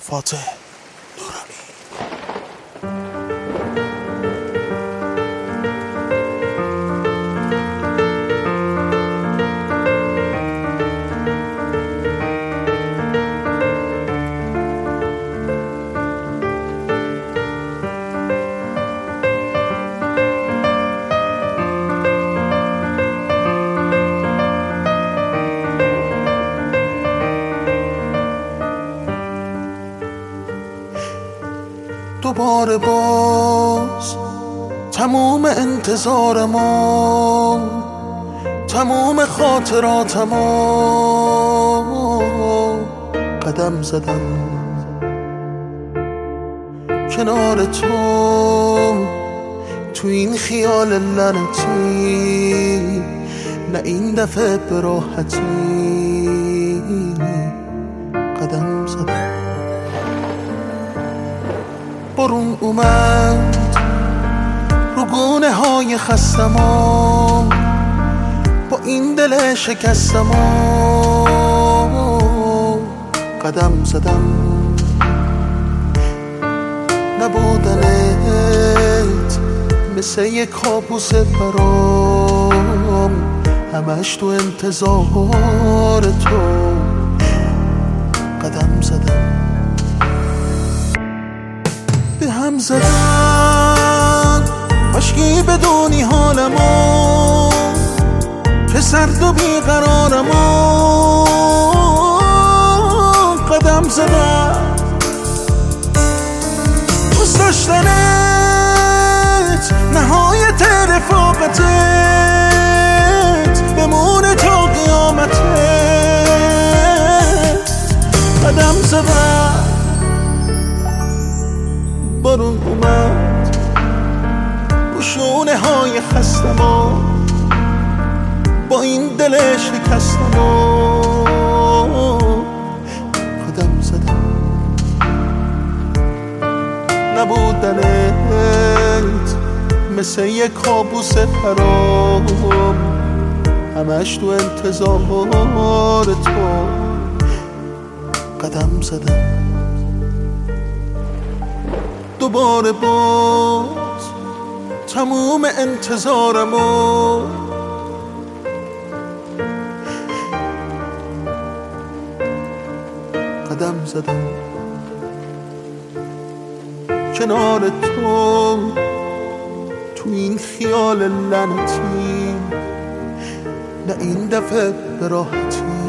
فاتح نورانی. دوباره باز تموم انتظارمو، تموم خاطراتمو قدم زدم کنار تو این خیال لعنتی، نه این دفعه به راحتی قدم زدم. بارون اومد رو گونه های خستمو، با این دل شکستمو قدم زدم. نبودنت مثل یک کابوس برام، همش تو انتظار تو قدم زدم. به هم زدن عشقی بدونی حالمو، که سرد و بیقرارمو قدم زدم. دوست داشتنت نهایت رفاقتت، بمونه تا قیامتت قدم زدم. بارون اومد رو شونه های خستمو، با این دل شکستمو قدم زدم. نبودنت مثل یک کابوس برام، همش تو انتظار تو قدم زدم. دوباره باز تموم انتظارمو، قدم زدم کنار تو این خیال لعنتی، نه این دفعه به راحتی